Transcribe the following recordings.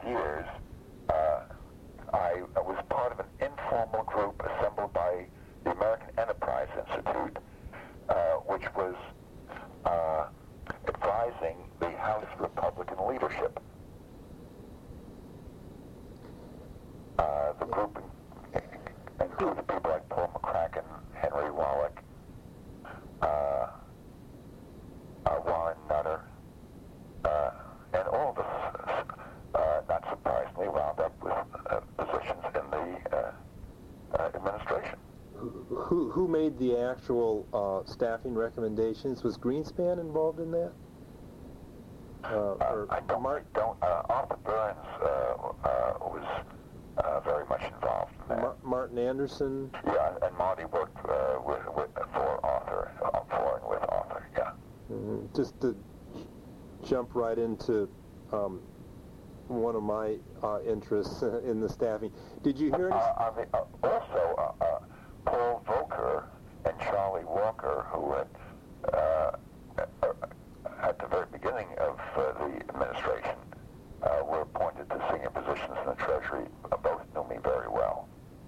years, I was part of an informal group assembled by the American Enterprise Institute, which was advising the House Republican leadership. The group included people like Paul McCracken, Henry Wallach, Warren Nutter, and all of us, not surprisingly, wound up with positions in the administration. Who made the actual staffing recommendations? Was Greenspan involved in that? I don't. Arthur Burns was very much involved in that. Martin Anderson? Yeah, and Marty worked for Arthur, for and with Arthur, yeah. Mm-hmm. Just to jump right into one of my interests in the staffing. Did you hear any... Also, Paul Volcker and Charlie Walker, who had, at the very beginning of the administration, were appointed to senior positions in the Treasury. Both knew me very well.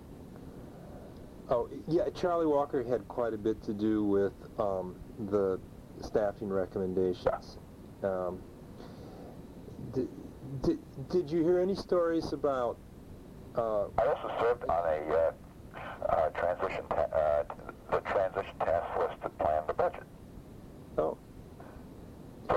Oh, yeah, Charlie Walker had quite a bit to do with the staffing recommendations. Did you hear any stories about... I also served on the transition task force to plan the budget. Oh. So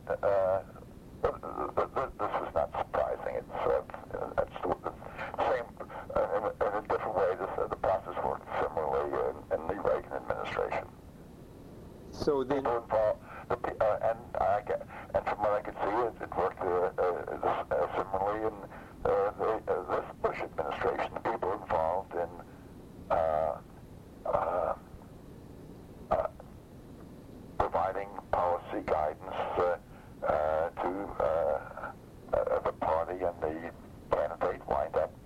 this was not surprising. It's the same in a different way. The process worked similarly in the Reagan administration. So then, people involved, and from what I could see, it worked similarly in this Bush administration. The people involved in providing policy guidance to the party and the candidate wind up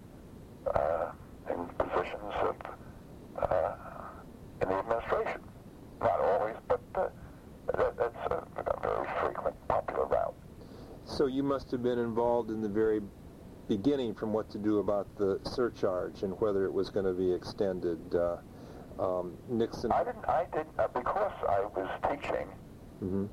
in positions of in the administration. Not always, but that's a very frequent, popular route. So you must have been involved in the very beginning from what to do about the surcharge and whether it was going to be extended. Nixon. I didn't because I was teaching. Mm-hmm.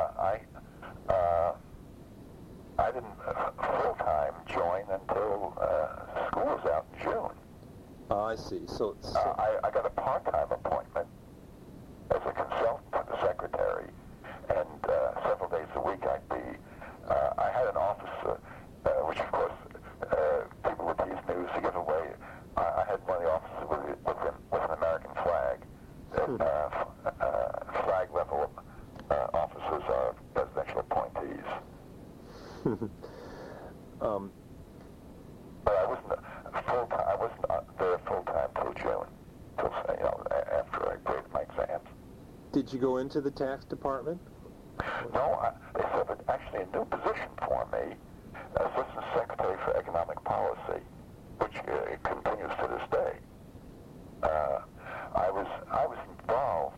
I didn't full-time join until school was out in June. I see. So I got a part-time appointment as a consultant to the secretary, and several days a week I'd be. I had an office, which of course people would tease me to give away. I had one of the offices with an American flag. Flag level officers are presidential appointees. But I wasn't full-time. I wasn't there full-time till June, after I graded my exams. Did you go into the tax department? No, they set up actually a new position for me, Assistant Secretary for Economic Policy, which continues to this day. I was involved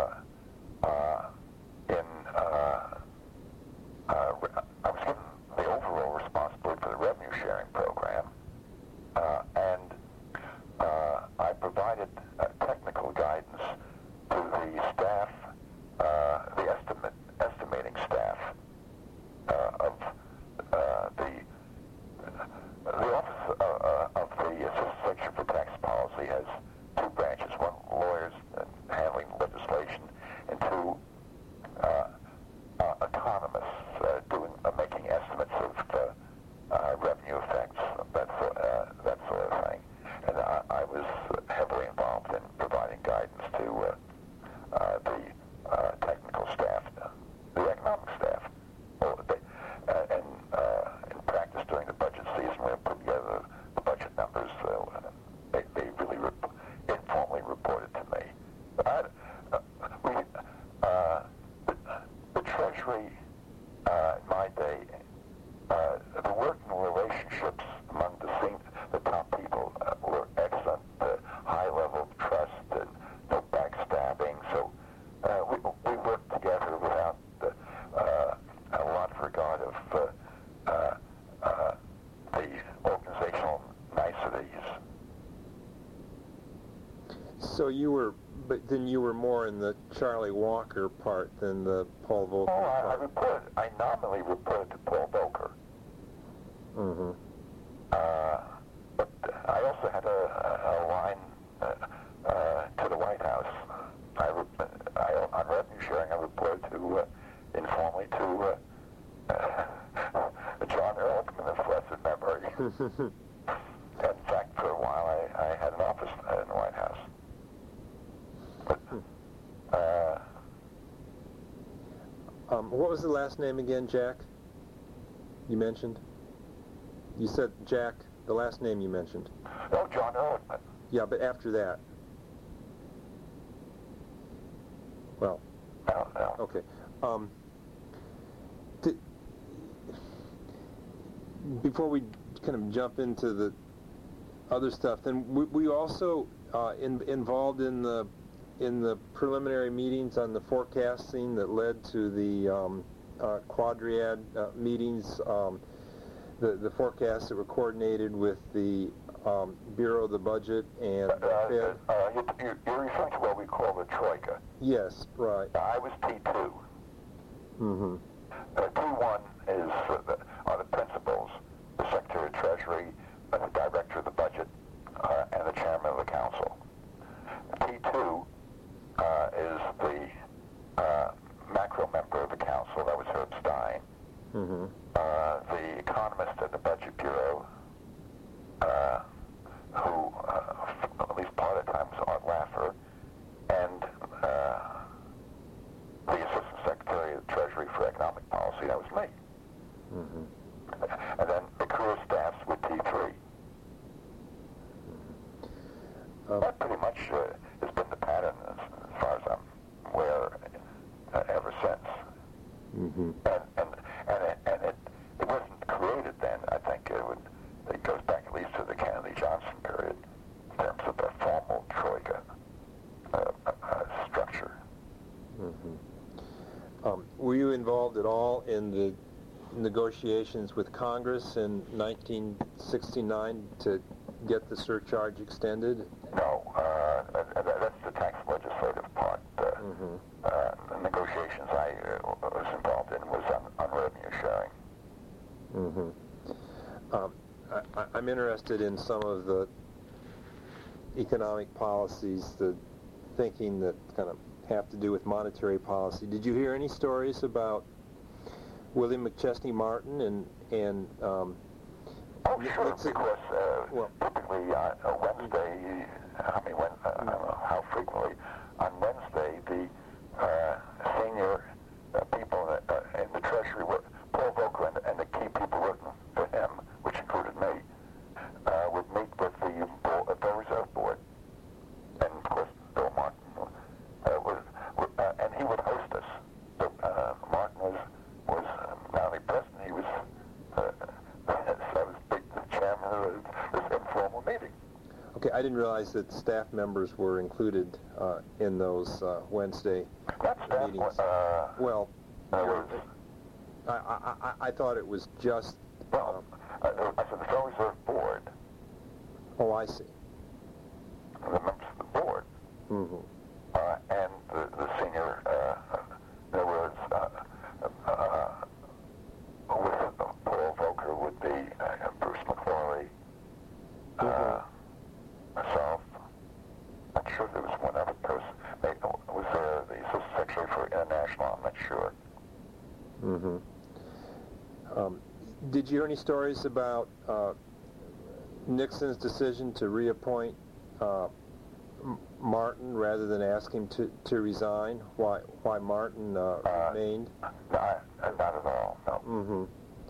in. I was given the overall responsibility for the revenue sharing program, and I provided technical guidance to the staff, the estimating staff of the office of the Assistant Secretary for Tax Policy has two branches: one lawyers handling legislation, and two economists making estimates of revenue effects, that sort of thing. And I was heavily involved in providing guidance to the technical staff, the economic staff. And in practice during the budget season, we put together the budget numbers. They really informally reported to me. The Treasury, in my day, the working relationships among the top people were excellent, high level of trust and no backstabbing. So we worked together without a lot of regard of But then you were more in the Charlie Walker part than the Paul Volcker part. I nominally reported to Paul Volcker. Mm-hmm. But I also had a line to the White House. On revenue sharing, I reported informally to John Ehrlichman of blessed memory. In fact, for a while, I had an office in the White House. What was the last name again, Jack? You mentioned? You said Jack, the last name you mentioned. Oh, John Ehrlichman. Yeah, but after that. Well. No. Okay. Before we kind of jump into the other stuff, then we also involved in the preliminary meetings on the forecasting that led to the Quadriad meetings, the forecasts that were coordinated with the Bureau of the Budget and the Fed. You're referring to what we call the Troika. Yes, right. I was T2. Mm-hmm. T1 are the principals, the Secretary of Treasury, the Director of the Budget, and the Chairman of the Council. T2 is the macro member of the Council. That was Herb Stein. Mm-hmm. The economist at the Budget Bureau, who at least part of the time was Art Laffer, and the Assistant Secretary of the Treasury for Economic Policy. That was me. Mm-hmm. And then the career staffs with T3. That pretty much has been the pattern as far as I'm aware ever since. Mm-hmm. And it wasn't created then. I think it goes back at least to the Kennedy-Johnson period in terms of a formal Troika structure. Mm-hmm. Were you involved at all in the negotiations with Congress in 1969 to get the surcharge extended? No, that's the tax legislative part. The negotiations I was involved in was on revenue sharing. Mm-hmm. I'm interested in some of the economic policies, the thinking that kind of have to do with monetary policy. Did you hear any stories about William McChesney Martin and Oh, sure, because typically Wednesday, I don't know how frequently, on Wednesday, the senior people in the Treasury, Paul Volcker and the key people working for him, which included me, would meet with the Federal Reserve Board. And, of course, Bill Martin and he would host us. Martin was not only president, he was the chairman of this informal meeting. Okay, I didn't realize that staff members were included in those Wednesday meetings. Well, I thought it was just... I said the Federal Reserve Board. Oh, I see. The members of the board. Mm-hmm. And the senior, in other words, with Paul Volcker would be Bruce McClory, myself. I'm not sure there was one other person. Was there the Assistant Secretary for International? I'm not sure. Mm-hmm. Did you hear any stories about Nixon's decision to reappoint Martin rather than ask him to resign? Why Martin remained? Not at all, no.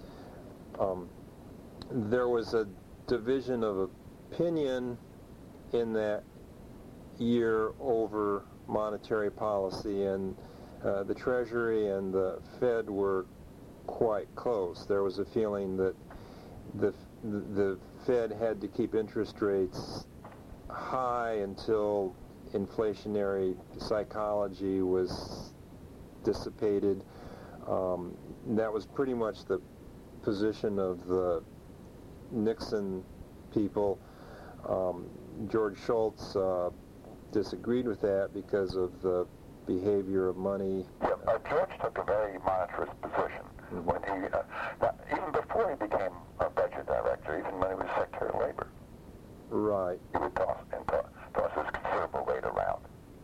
Mm-hmm. There was a division of opinion in that year over monetary policy, and the Treasury and the Fed were quite close. There was a feeling that the Fed had to keep interest rates high until inflationary psychology was dissipated. That was pretty much the position of the Nixon people. George Shultz disagreed with that because of the behavior of money. Yeah, George took a very monitorous position when he, even before he became a budget director, even when he was Secretary of Labor. Right. He would toss his considerable weight around.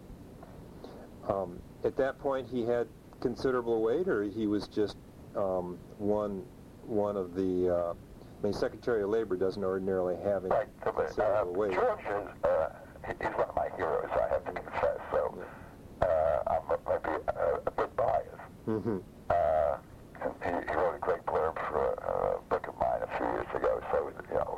At that point, he had considerable weight, or he was just one of the. I mean, Secretary of Labor doesn't ordinarily have any considerable weight. George is he's one of my heroes, I have to confess. So I'm maybe a bit biased. Mm-hmm. And he wrote a great blurb for a book of mine a few years ago. So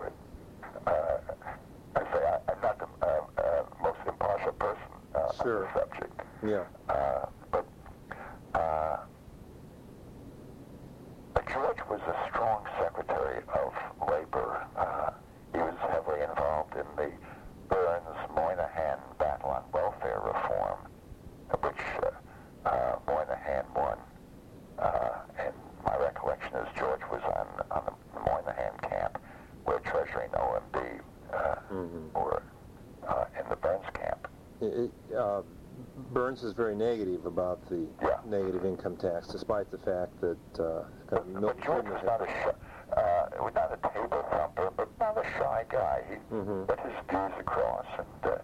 I say I'm not the most impartial person on the subject. Yeah. But George was a strong Secretary of Labor. He was heavily involved in the Burns-Moynihan battle on welfare reform, which Moynihan won. And my recollection is George was on the Moynihan camp, where Treasury and OMB were in the Burns camp. Burns is very negative about the negative income tax, despite the fact that But George was not not a table thumper, but not a shy guy. He put his views across, and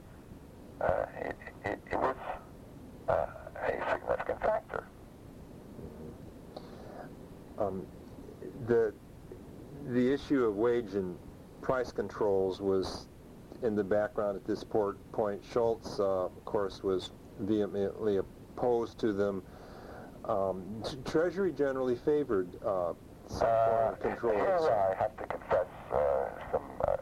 it was a significant factor. The issue of wage and price controls was in the background at this point. Schultz, of course, was vehemently opposed to them. Treasury generally favored some form of control. Here I have to confess some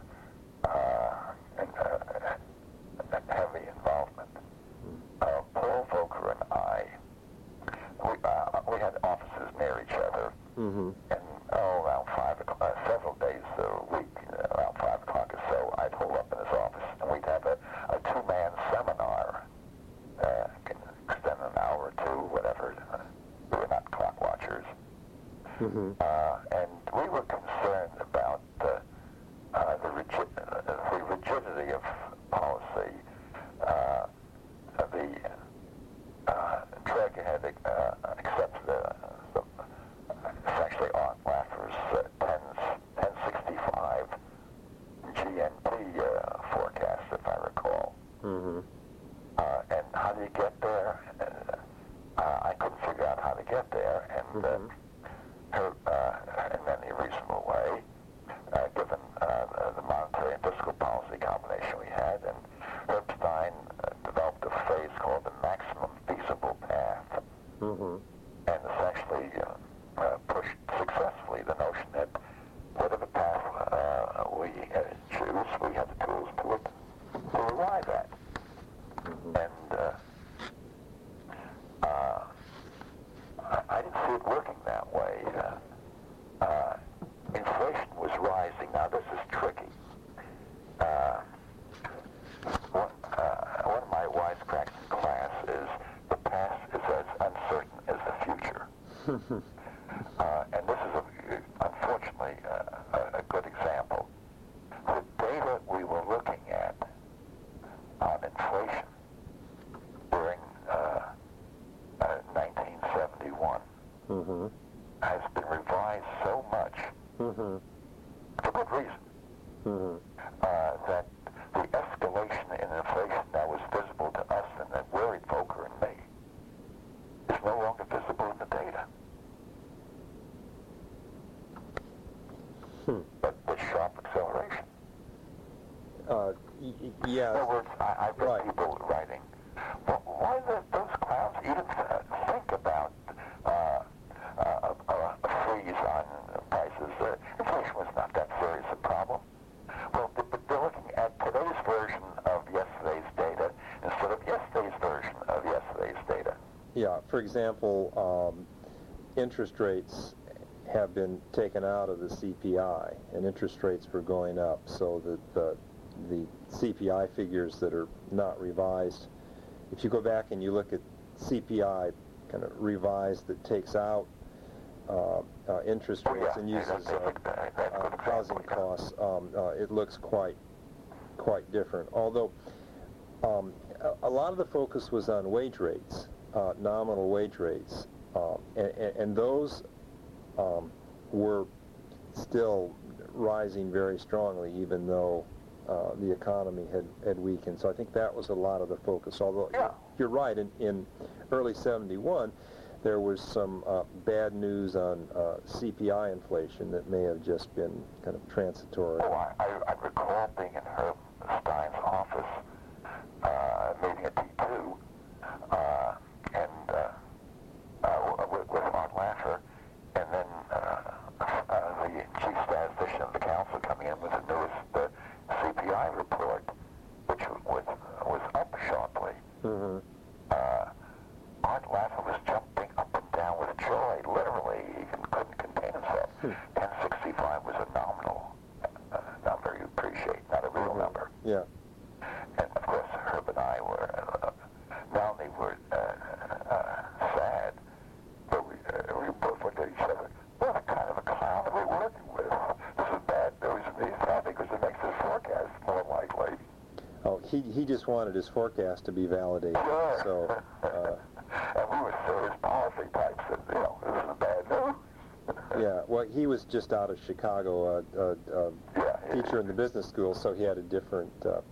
heavy involvement. Paul Volcker and I, we had offices near each other, and around 5 o'clock, several days a week, around 5 o'clock or so, I'd hole up in his office, and we'd have a two-man seminar, can extend an hour or two, whatever. We were not clock watchers. And we were concerned about the rigidity of policy. Dreg had accepted essentially Art Laffer's 1065 GNP forecast, if I recall. And how do you get there? I couldn't figure out how to get there, and in any reasonable way, given the monetary and fiscal policy combination we had, and Herbstein developed a phrase called the maximum feasible path, and essentially pushed successfully the notion that whatever path we choose, we have the tools to arrive at. And I didn't see it working that way. Inflation was rising. Now, this is tricky. One of my wisecracks in class is the past is as uncertain as the future. And this is, unfortunately, a good example. The data we were looking at on inflation during 1971 has been revised so much, for good reason, that the escalation in inflation that was visible to us and that worried Volcker and me is no longer visible in the data. But with sharp acceleration. In other words, I've read people writing, why did those clowns even think about a freeze on prices? Inflation was not that serious a problem. Well, but they're looking at today's version of yesterday's data instead of yesterday's version of yesterday's data. Yeah, for example, interest rates have been taken out of the CPI, and interest rates were going up, so that the CPI figures that are not revised, if you go back and you look at CPI kind of revised that takes out interest rates and uses housing costs, it looks quite different. Although a lot of the focus was on wage rates, nominal wage rates, and those were still rising very strongly, even though the economy had weakened. So I think that was a lot of the focus. Although you're right, in early '71, there was some bad news on CPI inflation that may have just been kind of transitory. Oh, I recall being in Herb Stein's office, meeting at T2, with Art Laffer, and then the chief statistician of the council coming in with the newest CPI report, which was up sharply. Mm-hmm. Art Laffer was jumping up and down with joy, literally. He couldn't contain himself. 1065 was a nominal number, you appreciate, not a real number. Yeah. And of course, Herb and I were, not only were sad, but we both looked at each other. What kind of a clown are we working with? This is bad news, and he's happy because it makes his forecast more likely. Oh, he just wanted his forecast to be validated. Sure. So, and we were serious policy types that, this is bad news. yeah, well, he was just out of Chicago, teacher in the business school, so he had a different.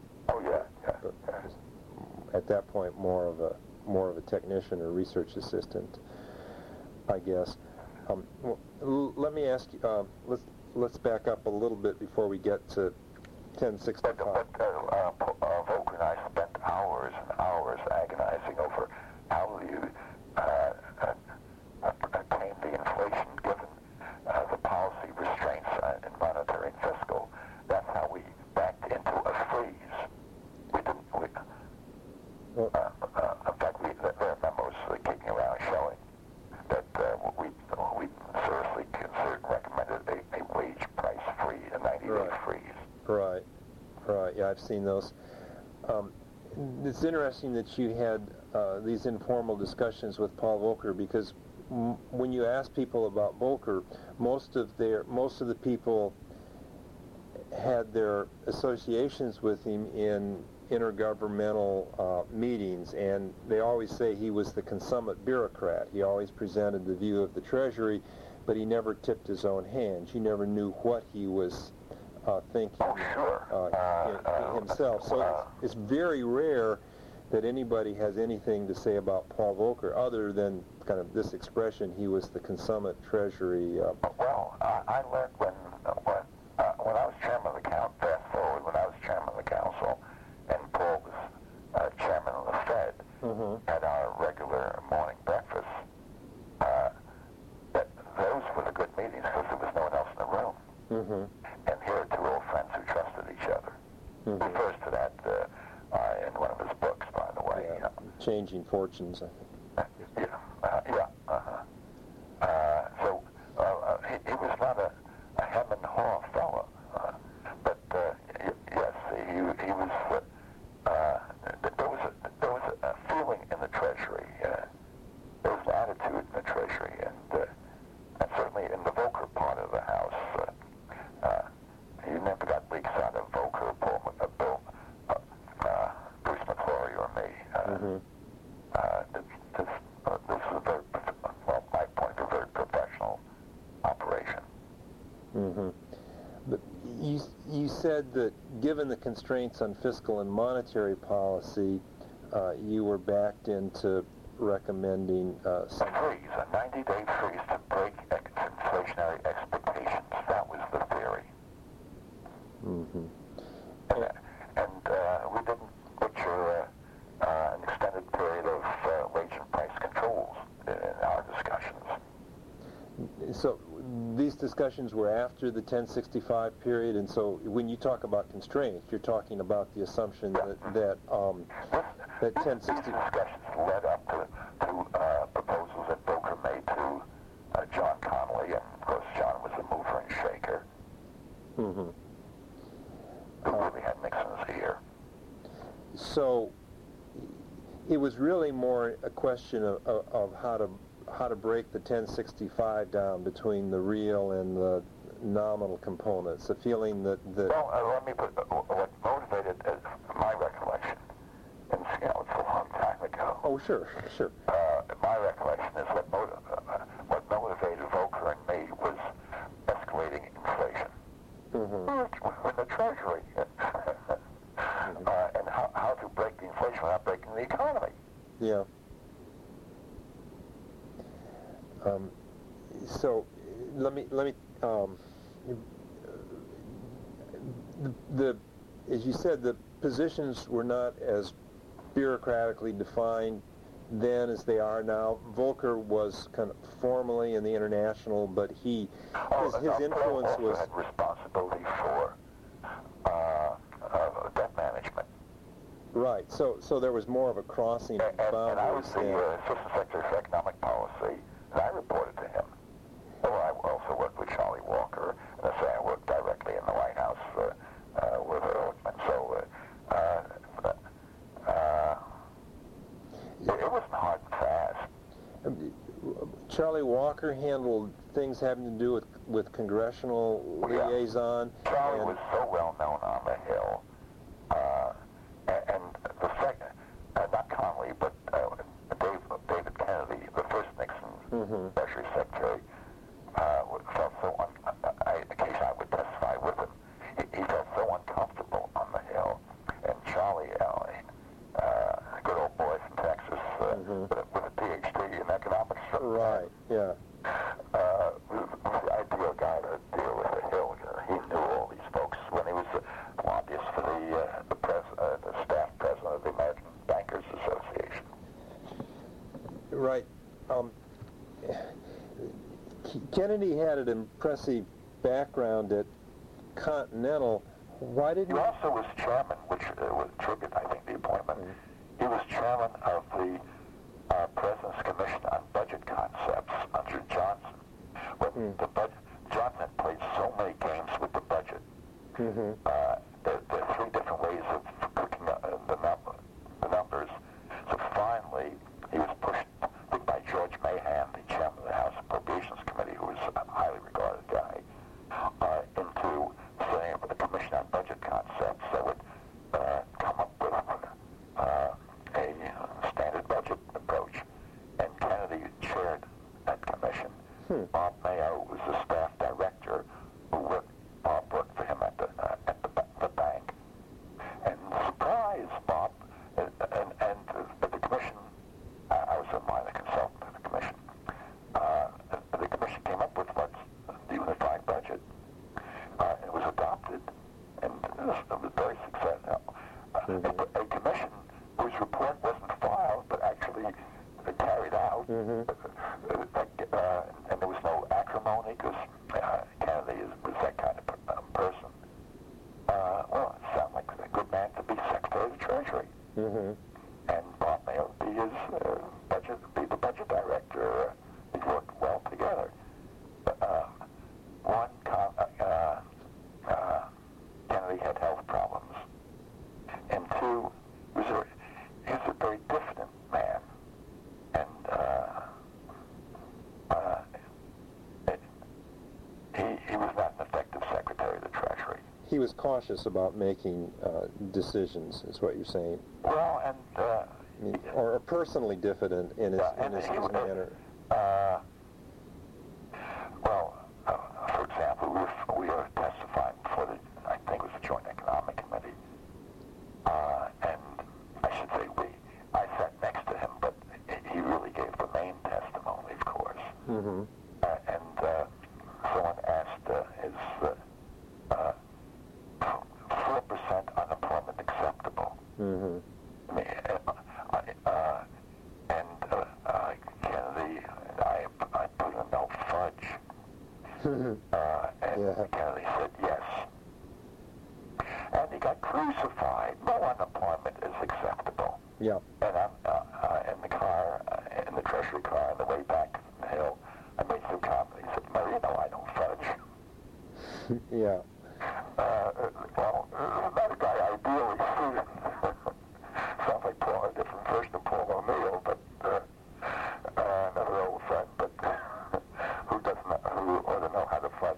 At that point, more of a technician or research assistant, I guess. Let me ask you. Let's back up a little bit before we get to 1065. Volcker and I spent hours and hours agonizing over how you tame the inflation given the policy restraints in monetary and fiscal. That's how we backed into a freeze. We didn't. In fact, there are memos kicking around showing that we seriously recommended a wage price freeze, a 90-day freeze. Right. Yeah, I've seen those. It's interesting that you had these informal discussions with Paul Volcker, because when you ask people about Volcker, most of the people had their associations with him in intergovernmental meetings, and they always say he was the consummate bureaucrat. He always presented the view of the Treasury, but he never tipped his own hand. You never knew what he was thinking himself. So it's very rare that anybody has anything to say about Paul Volcker other than kind of this expression, he was the consummate Treasury. Well, I learned when I was chairman of the council, fast forward, when I was chairman of the council, and Paul was chairman of the Fed, at our regular morning breakfast, that those were the good meetings because there was no one else in the room. And here are two old friends who trusted each other. He refers to that in one of his books, by the way. Yeah, Changing Fortunes, I think. So he was not a hem and haw fellow, but yes, he was. There was a feeling in the Treasury. There was an attitude in the Treasury, and certainly in the Volcker part of the House. You never got leaks out of Volcker, Bill, Bruce McClory, or me. This is a very, well, my point, a very professional operation. But you said that given the constraints on fiscal and monetary policy, you were backed into recommending some freeze, a 90-day freeze to break inflationary expectations. That was the theory. And we didn't butcher an extended period of wage and price controls in our discussions. So these discussions were after the 1065 period, and so when you talk about constraints, you're talking about the assumption that 1065... These discussions led up to proposals that Volcker made to John Connolly, and of course John was a mover and shaker. Who really had Nixon's ear. So it was really more a question of how to break the 1065 down between the real and the nominal components. The feeling that well, let me put what motivated my recollection. And Oh, sure. My recollection is what motivated Volcker and me was escalating inflation. With the Treasury. And how to break the inflation without breaking the economy. Yeah. So let me as you said, the positions were not as bureaucratically defined then as they are now. Volcker was kind of formally in the international, but his influence was had responsibility for debt management. Right. So there was more of a crossing of boundaries. And I was the Assistant Secretary for Economic Policy, and I reported to him. Well, I also worked with Charlie Walker, and I worked directly in the White House with Ehrlichman. So it wasn't hard and fast. Charlie Walker handled things having to do with congressional liaison. Charlie was so well known on the Hill. And the second, not Connolly, but David Kennedy, the first Nixon Treasury Secretary, felt so occasionally I would testify with him. He felt so uncomfortable on the Hill. And Charlie, a good old boy from Texas, with a PhD in economics. Right, yeah. Was the ideal guy to deal with the Hill. He knew all these folks when he was lobbyist for the staff president of the American Bankers Association. Right. Kennedy had an impressive background at Continental. Why didn't he also was chairman, which triggered, I think, the appointment. He was chairman of the President's Commission on Budget Concepts under Johnson. When Johnson had played so many games with the budget. There are three different ways of cooking the numbers. So finally, he was pushed, I think, by George Mahan, the chairman of the House Appropriations Committee, who was a highly regarded guy, into setting up a commission on budget concepts that would come up with a standard budget approach. And Kennedy chaired that commission. Bob Mayo was the staff director Bob worked for him at the bank. And surprise, Bob, and the commission, I was a minor consultant of the commission. The commission came up with what's the unified budget. It was adopted, and it was very successful. A commission whose report wasn't filed, but actually carried out. And there was no acrimony, because Kennedy was that kind of person. Well, it sounded like a good man to be Secretary of the Treasury. And Bob Mayo be the budget director. They worked well together. Kennedy had health problems, and two, he was a very diffident man, and he was not an effective Secretary of the Treasury. He was cautious about making decisions, is what you're saying. Well, and or personally diffident in his manner. For example, we were testifying before I think it was the Joint Economic Committee, and I should say I sat next to him, but he really gave the main testimony, of course. And someone asked, is 4% unemployment acceptable? I mean, Kennedy and I put a no fudge. And Kennedy said yes. And he got crucified. No unemployment is acceptable. Yeah. And I'm in the car, in the Treasury car, on the way back from the Hill, I made some comment. He said, "Well, you know I don't fudge." Yeah. Well, another guy ideally suited. Sounds like a different version of Paul O'Neill, but another old friend, but who ought to know how to fudge.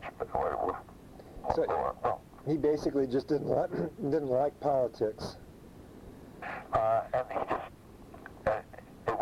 He basically just didn't like politics. And he just,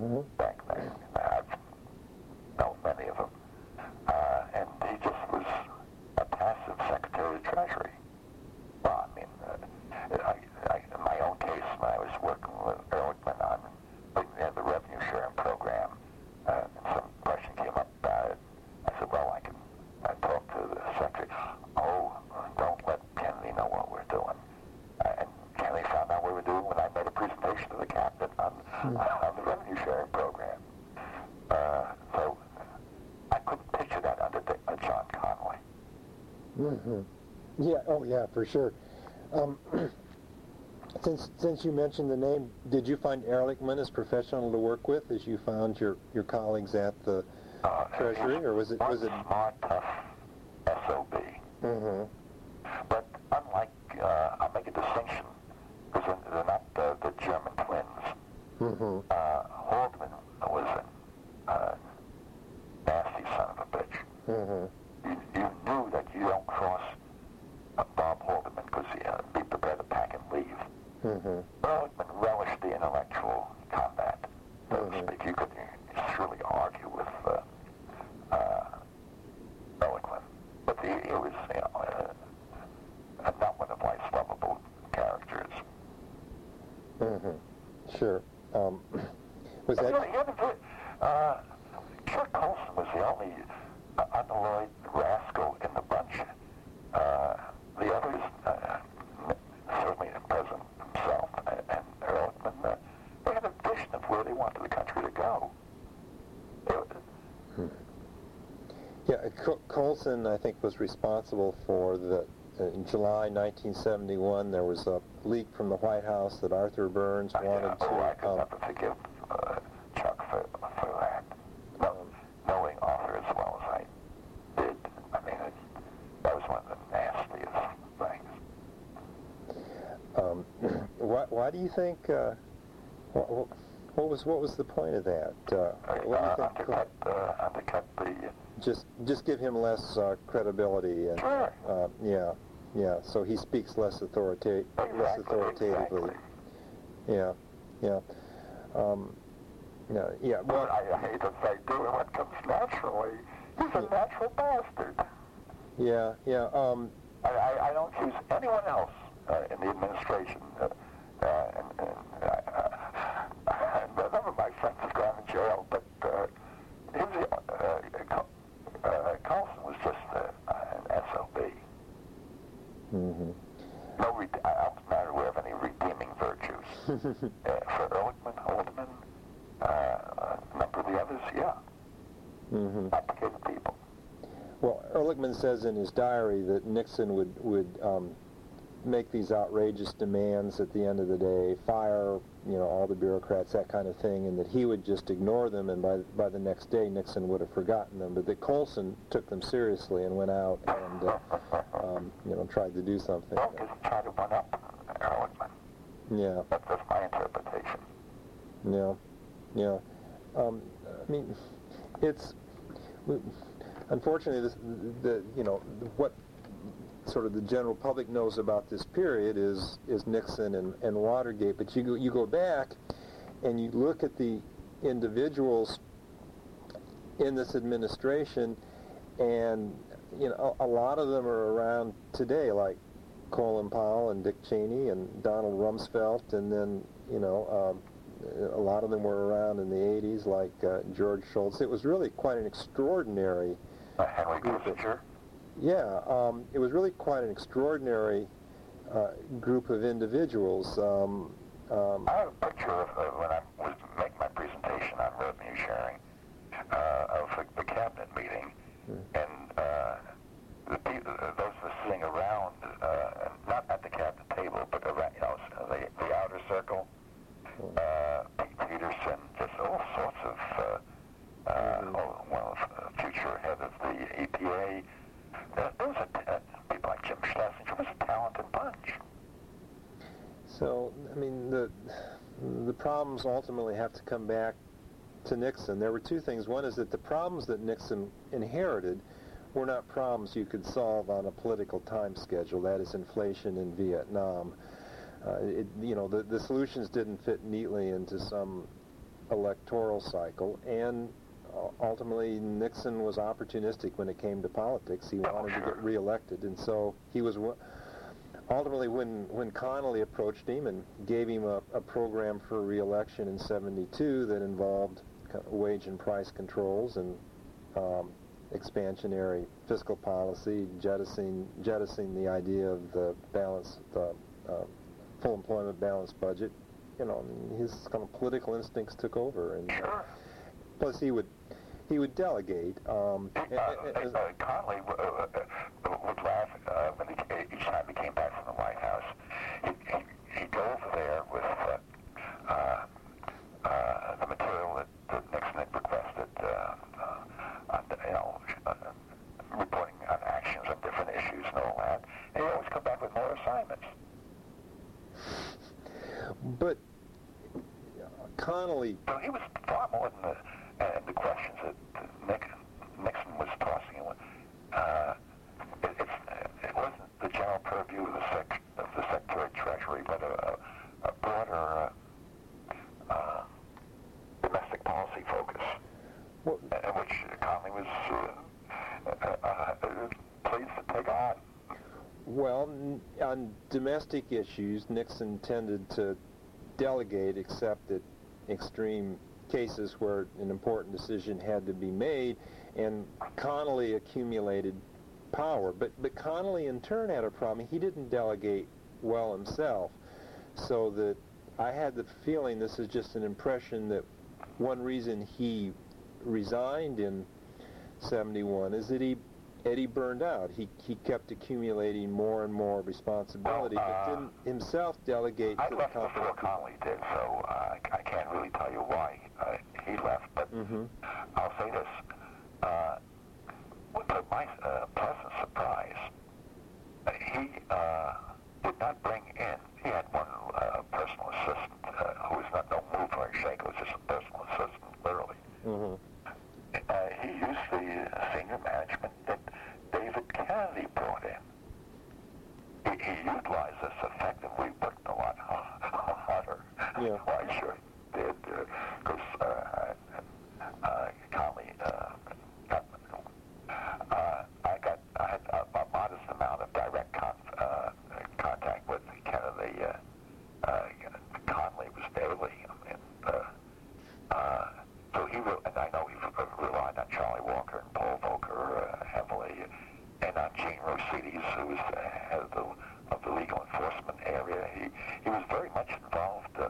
bankmen. I've known many of them. And he just was a passive Secretary of Treasury. Well, I mean, in my own case, when I was working with Ehrlichman on the revenue sharing program, and some question came up about it, I said, well, I can talk to the Secretary. Oh, don't let Kennedy know what we're doing. And Kennedy found out what we were doing when I made a presentation to the cabinet on the revenue sharing program. So I couldn't picture that under John Conway. Mm-hmm. Yeah, oh yeah, for sure. Since you mentioned the name, did you find Ehrlichman as professional to work with as you found your colleagues at the Treasury, or was it? Smart, tough SOB. Mm-hmm. But unlike, I'll make a distinction, because they're not the German twins. Mm-hmm. Haldeman was a nasty son of a bitch. Mm-hmm. You knew that you don't cross Bob Haldeman because he'd be prepared to pack and leave. Mm-hmm. Ehrlichman relished the intellectual combat, so to speak. You could surely argue with Ehrlichman, but he was, not one of life's lovable characters. Mm-hmm. Sure. Was that? Chuck Colson was the only unalloyed rascal in the bunch. The others, certainly the president himself and Ehrlichman, they had a vision of where they wanted the country to go. Yeah, Colson, I think, was responsible for the. In July 1971, there was a leak from the White House that Arthur Burns wanted to. I could never forgive Chuck for that. Knowing Arthur as well as I did, I mean, that was one of the nastiest things. Why do you think? What was the point of that? What do you think? Undercut the. Just give him less credibility and. Sure. Yeah. So he speaks less authoritatively. Exactly. Yeah. Yeah. Well, I hate to say, doing what comes naturally. He's a natural bastard. Yeah. I don't choose anyone else in the administration. None of my friends have gone to jail, but Colson was just an SOB. Mm-hmm. I don't matter we have any redeeming virtues. For Ehrlichman, Haldeman, a number of the others, yeah. Mm-hmm. Complicated people. Well, Ehrlichman says in his diary that Nixon would make these outrageous demands at the end of the day, fire, all the bureaucrats, that kind of thing, and that he would just ignore them, and by the next day Nixon would have forgotten them. But that Colson took them seriously and went out and tried to do something. Well, just try to one up Ehrlichman. Yeah. That's my interpretation. Yeah. I mean, it's unfortunately what sort of the general public knows about this period is Nixon and Watergate. But you go back and you look at the individuals in this administration, and a lot of them are around today, like Colin Powell and Dick Cheney and Donald Rumsfeld, and then a lot of them were around in the 80s, like George Shultz. It was really quite an extraordinary Henry Kissinger. Yeah, it was really quite an extraordinary group of individuals. I have a picture of when I was making my presentation on revenue sharing of the cabinet meeting, and the people, those who were sitting around, not at the cabinet table, but around, the outer circle. Pete Peterson, just all sorts of, future head of the EPA. There was people like Jim Schlesinger. It was a talented bunch. So, I mean, the problems ultimately have to come back to Nixon. There were two things. One is that the problems that Nixon inherited were not problems you could solve on a political time schedule. That is inflation in Vietnam. The solutions didn't fit neatly into some electoral cycle, and ultimately Nixon was opportunistic when it came to politics. He wanted to get reelected, and so he was ultimately, when Connally approached him and gave him a program for reelection in '72 that involved wage and price controls and expansionary fiscal policy, jettisoning the idea of the full employment balanced budget, his kind of political instincts took over, and plus he would delegate. Connally would laugh when each time he came back from the White House. He'd go over there with the material that Nixon had requested, reporting on actions on different issues and all that. And he'd always come back with more assignments. But Connally... So he was far more than the questions that Nixon was tossing him. It wasn't the general purview of the Secretary of Treasury, but a broader domestic policy focus, which Connally was pleased to take on. Well, on domestic issues, Nixon tended to delegate, except at extreme cases where an important decision had to be made, and Connally accumulated power. But Connally in turn had a problem. He didn't delegate well himself, so that I had the feeling, this is just an impression, that one reason he resigned in '71 is that he burned out. He kept accumulating more and more responsibility, but didn't himself delegate to the company. I left before Connally did, so I can't really tell you why he left, but I'll say this. To my pleasant surprise, he did not bring in, he had one personal assistant who was not no mover and shaker, was just a personal assistant, literally. He used the senior management that David Kennedy brought in. He utilized this effectively, worked a lot harder. Yeah. Well, I sure did, because Connally I had a modest amount of direct contact with Kennedy. Connally was daily, so and I know he relied on Charlie Walker and Paul Volcker heavily, and on Gene Rosides, who was head of the legal enforcement area. He was very much involved with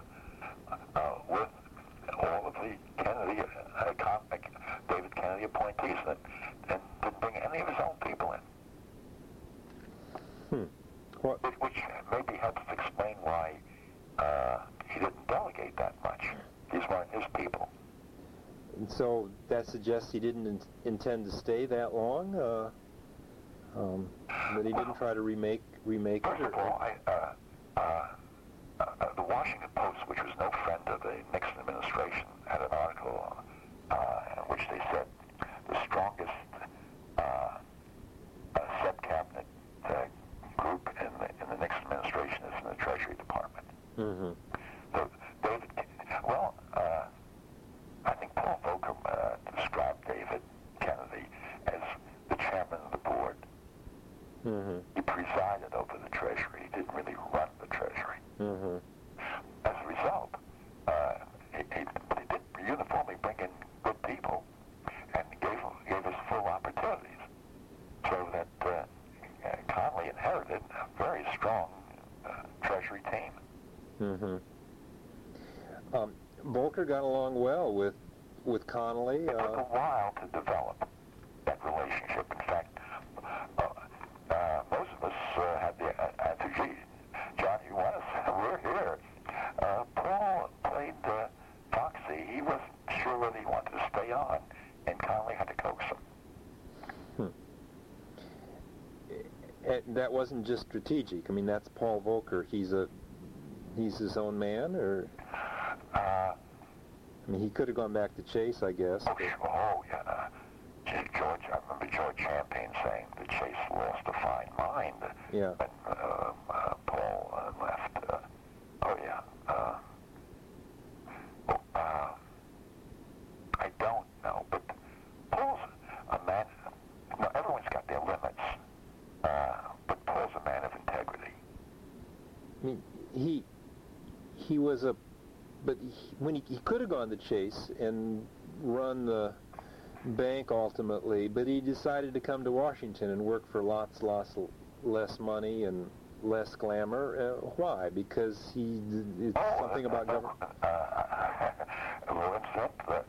all of the Kennedy, David Kennedy appointees, and didn't bring any of his own people in. Which maybe helps explain why he didn't delegate that much. These weren't his people. And so that suggests he didn't intend to stay that long? That he didn't try to remake it? First of all, the Washington Post, which was no friend of the Nixon administration, had an article in which they said the strongest sub-cabinet group in the Nixon administration is in the Treasury Department. So David, I think Paul Volcker described David Kennedy as the chairman of the board. He presided over the Treasury. He didn't really run the Treasury. As a result, he did uniformly bring in good people and gave us full opportunities, so that Connally inherited a very strong Treasury team. Volcker got along well with Connally. It took a while to develop that relationship. In fact, most of us had the attitude, John, you want us? We're here. Paul played Foxy. He wasn't sure whether he wanted to stay on, and Connally had to coax him. That wasn't just strategic. I mean, that's Paul Volcker. He's his own man, or? I mean, he could have gone back to Chase, I guess. Oh, yeah. George, I remember George Champagne saying that Chase lost a fine mind when Paul left. he was a, but when he could have gone to Chase and run the bank ultimately, but he decided to come to Washington and work for lots less money and less glamour. Why? Because it's something about government. Well, it's that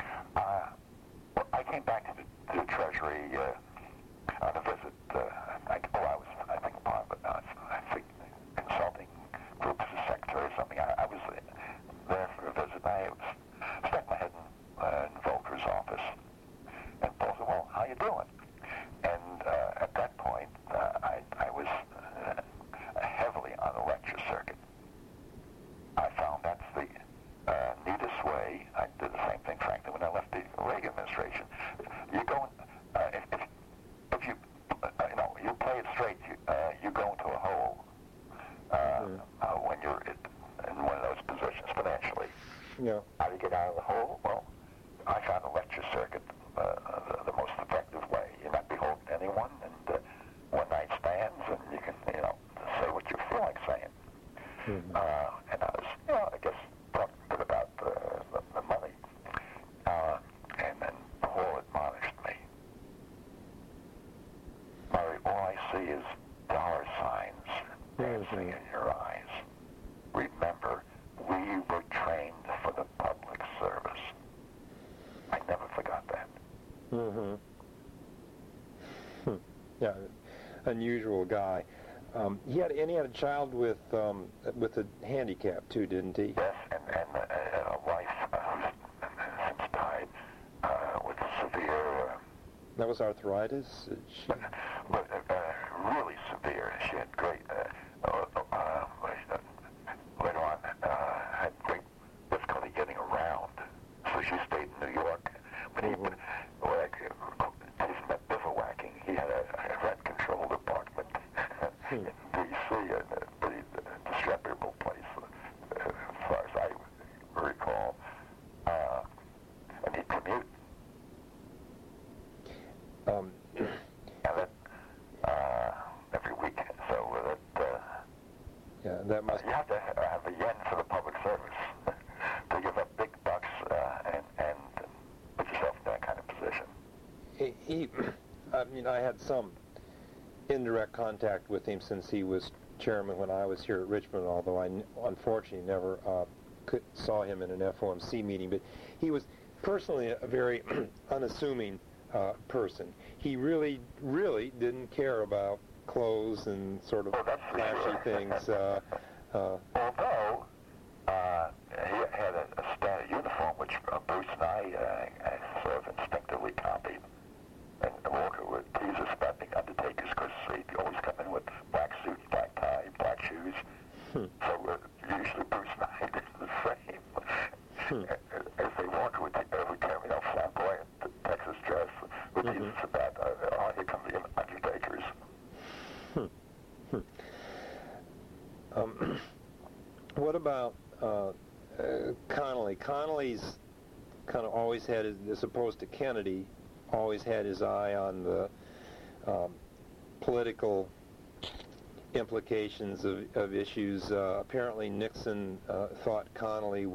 I came back to the Treasury on a visit. I think part of it. I think consulting group as a secretary or something. I was there for a visit. I stuck my head in Volcker's office, and Paul said, "Well, how you doing?" And at that point, I was heavily on the lecture circuit. I found that's the neatest way. I did the same thing, frankly, when I left the Reagan administration. You go, if you, you play it straight, you go into a hole when you're in one of those positions financially. Yeah. How do you get out of the hole? Well, I found the lecture circuit the most effective way. You're not beholden to anyone, and one night stands, and you can, say what you feel like saying. Mm-hmm. And I was, I guess, talking a bit about the money. And then Paul admonished me. Murray, all I see is dollar signs dancing in your eyes. Remember, we were trained for the public service. I never forgot that. Mm-hmm. Yeah, unusual guy. He had a child with a handicap too, didn't he? Yes, and a wife who's since died with severe. That was arthritis. But really severe. She had great. Later on, had great difficulty getting around, so she stayed in New York. But he, bivouacking, he had a rent-controlled apartment in D.C., a pretty disreputable place, as far as I recall. And he'd commute. And that every week. So that. Yeah, that must. You have to have a yen for the public service to give up big bucks and put yourself in that kind of position. I had some indirect contact with him since he was chairman when I was here at Richmond, although I unfortunately never saw him in an FOMC meeting. But he was personally a very unassuming person. He really, really didn't care about clothes and sort of flashy things. Although he had a standard uniform, which Bruce and I sort of instinctively copied. And Walker would tease us about being undertakers because he'd always come in with black suit, black tie, black shoes. So usually Bruce and I did the same. As they Walker would carry flamboyant Texas dress, would tease us about, here come the undertakers. What about Connally? Connally's kind of always had, as opposed to Kennedy, always had his eye on the political implications of issues. Apparently Nixon thought Connally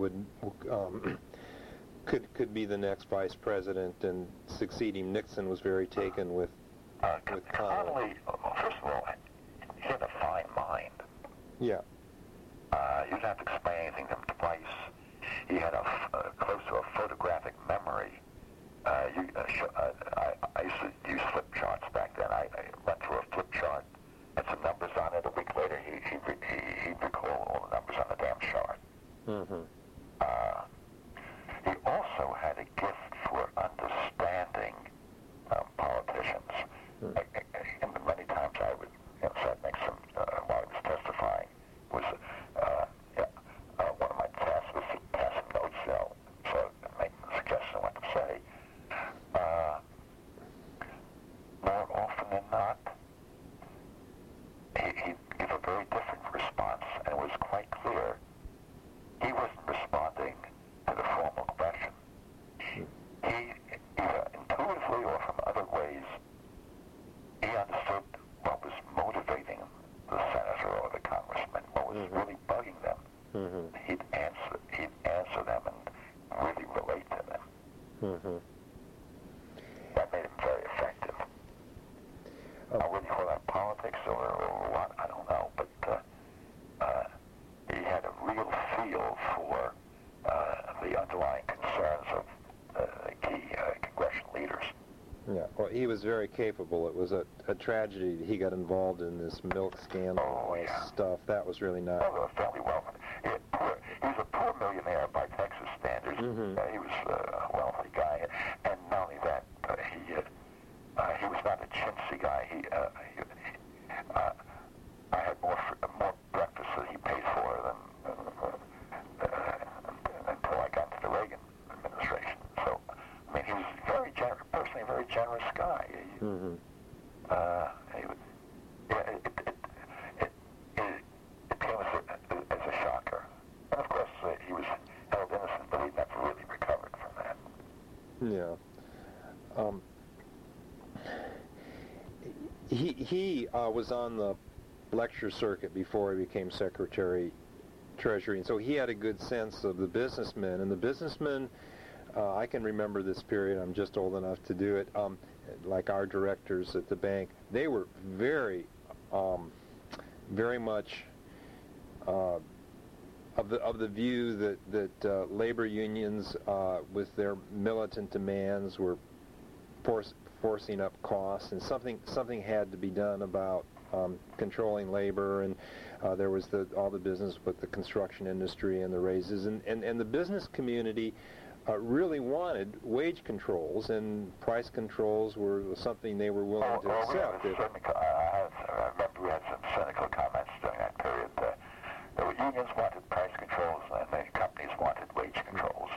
could be the next vice president and succeed him. Nixon was very taken with Connally. Connally, first of all, he had a fine mind. Yeah. You didn't have to explain anything to him twice. He had close to a photographic memory. I used to use flip charts back then. I went through a flip chart, had some numbers on it. A week later, he'd recall all the numbers on the damn chart. Mm-hmm. He also had a gift for understanding politicians. And many times I would sat next to him while he was testifying. Was one of my tasks was to pass him notes, so making a suggestion of what to say. Whether you call that politics or what, I don't know. But he had a real feel for the underlying concerns of the key congressional leaders. Yeah, well, he was very capable. It was a tragedy he got involved in this milk scandal stuff. That was really not... Well, fairly wealthy. He was a poor millionaire by Texas standards. He was a wealthy guy. And not only that, he was not a chintzy guy. I had more breakfast that he paid for than until I got to the Reagan administration. So, I mean, he was personally a very generous guy. It came as a shocker. And of course, he was held innocent, but he never really recovered from that. Yeah. He was on the lecture circuit before he became Secretary Treasury, and so he had a good sense of the businessmen. And the businessmen, I can remember this period, I'm just old enough to do it, like our directors at the bank, they were very much of the view that labor unions, with their militant demands, were forcing up costs, and something had to be done about controlling labor, and there was all the business with the construction industry and the raises, and the business community really wanted wage controls, and price controls were something they were willing to accept. I remember we had some cynical comments during that period. The unions wanted price controls, and the companies wanted wage controls.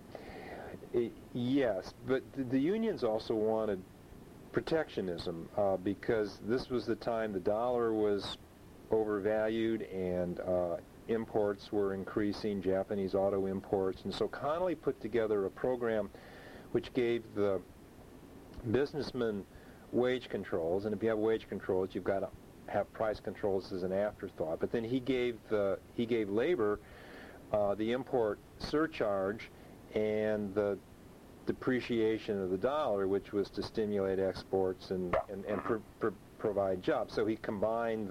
Yes, but the unions also wanted protectionism, because this was the time the dollar was overvalued and imports were increasing, Japanese auto imports, and so Connally put together a program which gave the businessmen wage controls, and if you have wage controls, you've got to have price controls as an afterthought. But then he gave labor the import surcharge and the depreciation of the dollar, which was to stimulate exports and provide jobs. So he combined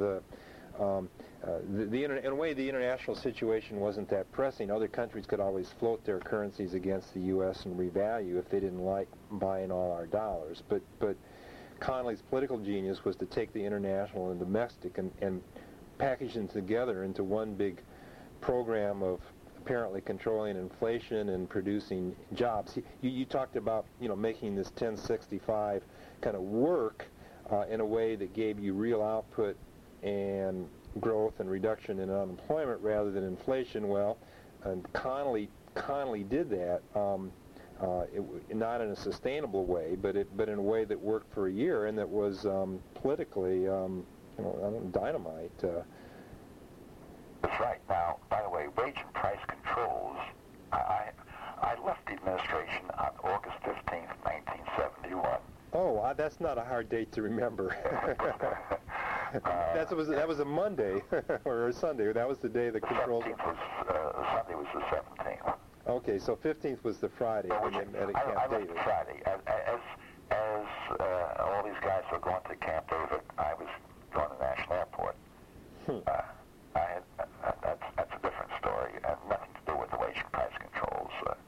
in a way, the international situation wasn't that pressing. Other countries could always float their currencies against the U.S. and revalue if they didn't like buying all our dollars. But Connally's political genius was to take the international and domestic and package them together into one big program of apparently controlling inflation and producing jobs. You talked about making this 1065 kind of work in a way that gave you real output and growth and reduction in unemployment rather than inflation. Well, and Connally did that, not in a sustainable way, but in a way that worked for a year and that was politically, dynamite. That's right. Now, by the way, wage and price controls. I left the administration on August 15th, 1971. Oh, that's not a hard date to remember. That was a Monday or a Sunday. That was the day the controls. Sunday was the 17th. Okay, so 15th was the Friday when they met at Camp David. I left Friday. As all these guys were going to Camp David, I was going to National Airport. That's a different story, and nothing to do with the wage and price controls.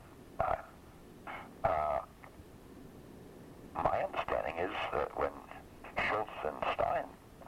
My understanding is that when Schultz and Stein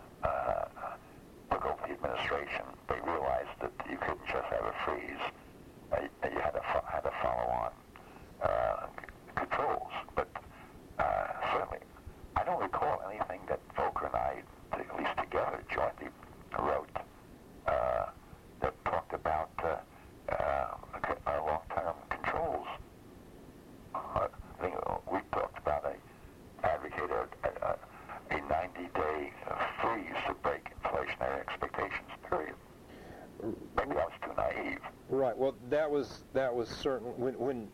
took over the administration, they realized that you couldn't just have a freeze. You had to follow on controls. But certainly, I don't recall anything that Volcker and I, at least together, jointly wrote that talked about long-term controls. I think we talked about advocated a 90-day freeze to break inflationary expectations, period. Maybe I was too naive. Right. Well, that was certain. When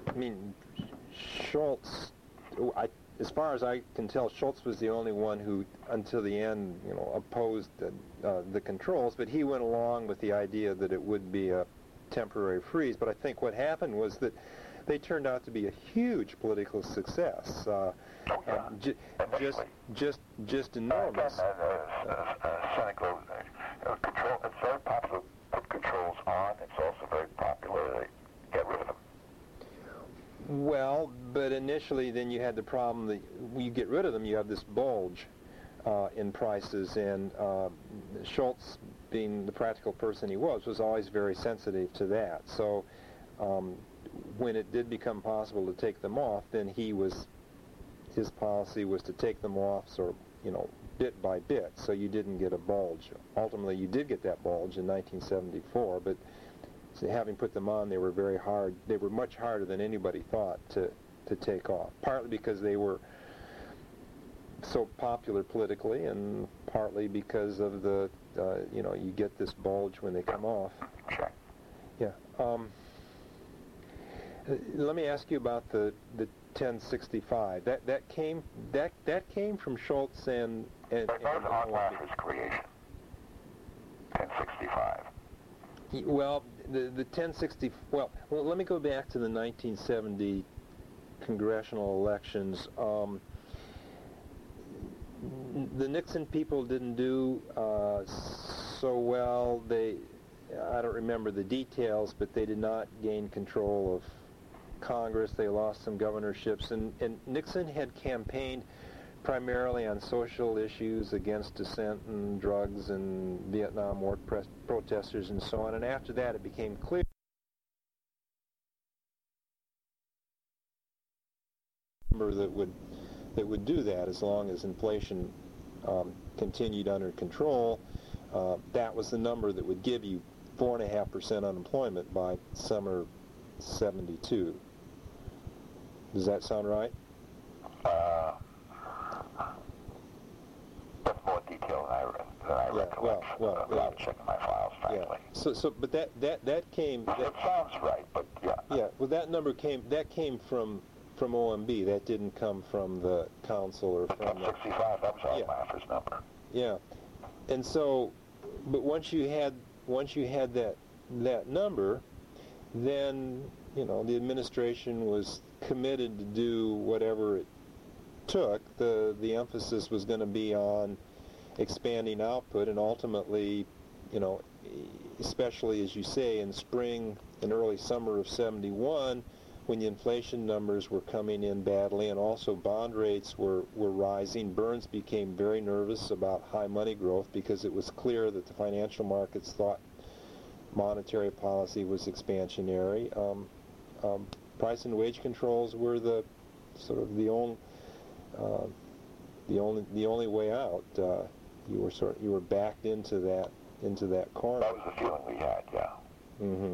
Schultz, as far as I can tell, Schultz was the only one who, until the end, opposed the controls. But he went along with the idea that it would be a temporary freeze. But I think what happened was that they turned out to be a huge political success. Oh, yeah. Just enormous. Cynical control. It's very popular to put controls on. It's also very popular to get rid of them. Well, but initially then you had the problem that when you get rid of them, you have this bulge in prices, and Schultz, being the practical person he was always very sensitive to that. So when it did become possible to take them off, then his policy was to take them off sort of, bit by bit, so you didn't get a bulge. Ultimately, you did get that bulge in 1974, but having put them on, they were very hard. They were much harder than anybody thought to take off, partly because they were so popular politically, and partly because of the, you get this bulge when they come off. Sure. Yeah. Let me ask you about the 1065. That came from Schultz and That was Arthur's creation. 1065. Well, the 1060. Well, let me go back to the 1970 congressional elections. The Nixon people didn't do so well. I don't remember the details, but they did not gain control of Congress. They lost some governorships, and Nixon had campaigned primarily on social issues against dissent and drugs and Vietnam War protesters and so on. And after that, it became clear that would do that as long as inflation continued under control. That was the number that would give you 4.5% unemployment by summer '72. Does that sound right? That's more detail than I recollect. Without checking my files, frankly. Yeah. But that came. It sounds right, but yeah. Yeah. Well, that number came from OMB. That didn't come from the council or from 1065. That was Laffer's number. Yeah. And so, but once you had that number, then the administration was committed to do whatever it took. The emphasis was going to be on expanding output, and ultimately, especially as you say in spring and early summer of '71, when the inflation numbers were coming in badly and also bond rates were rising, Burns became very nervous about high money growth because it was clear that the financial markets thought monetary policy was expansionary. Price and wage controls were the only way out. You were backed into that corner. That was the feeling we had, yeah. Mm-hmm.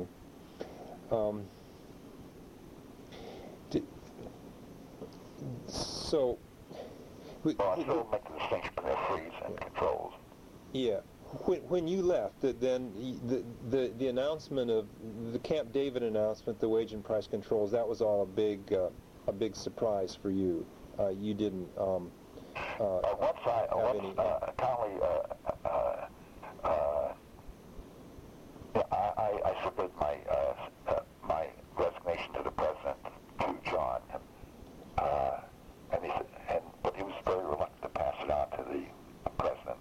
So, I still make the distinction between freeze and controls. Yeah. When you left, then the announcement of the Camp David announcement, the wage and price controls, that was all a big surprise for you. You didn't I submitted my resignation to the president, to John, but he was very reluctant to pass it on to the president.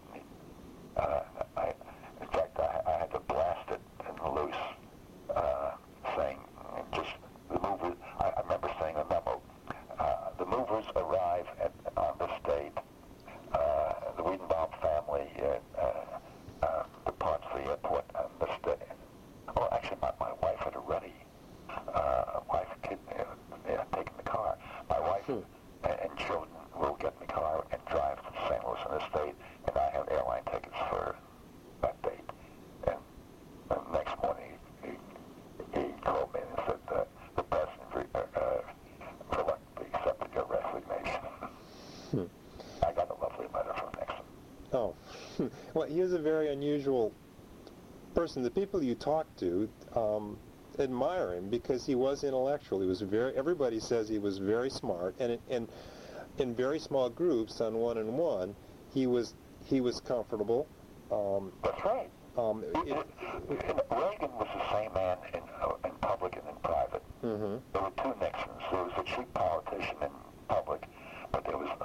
In fact, I had to blast it in the loose, saying just the movers. I remember saying a memo. The movers arrive on this date. The Wiedenbaum family departs the airport on this day. Oh, actually, my wife had already. Wife and kid taken the car. My wife and children will get in the car and drive to St. Louis on this date, and I have airline tickets for that date. And the next morning, he called me and said the president reluctantly accepted your resignation. I got a lovely letter from Nixon. Oh, well, he was a very unusual person. The people you talk to admire him because he was intellectual. He was everybody says he was very smart, and in very small groups on one-on-one, he was comfortable. That's right. Reagan was the same man in public and in private. Mm-hmm. There were two Nixons. There was a cheap politician in public, but there was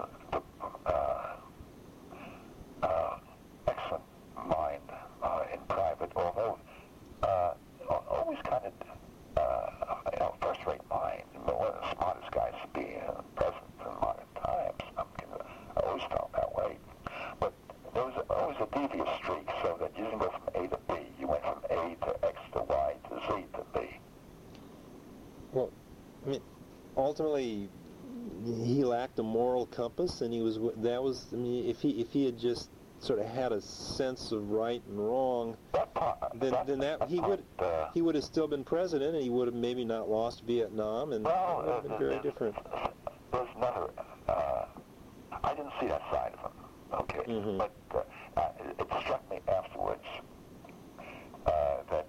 excellent mind in private, although always kind of first-rate mind. One of the smartest guys to be president in modern times. I always felt that way. But there was always a devious streak, so that you didn't go from A to B. You went from A to X to Y to Z to B. Well, I mean, ultimately, he lacked a moral compass, and I mean, if he had just sort of had a sense of right and wrong, then he would have still been president, and he would have maybe not lost Vietnam, and it would have been very different. There's another. I didn't see that side of him. Okay, Mm-hmm. but it struck me afterwards that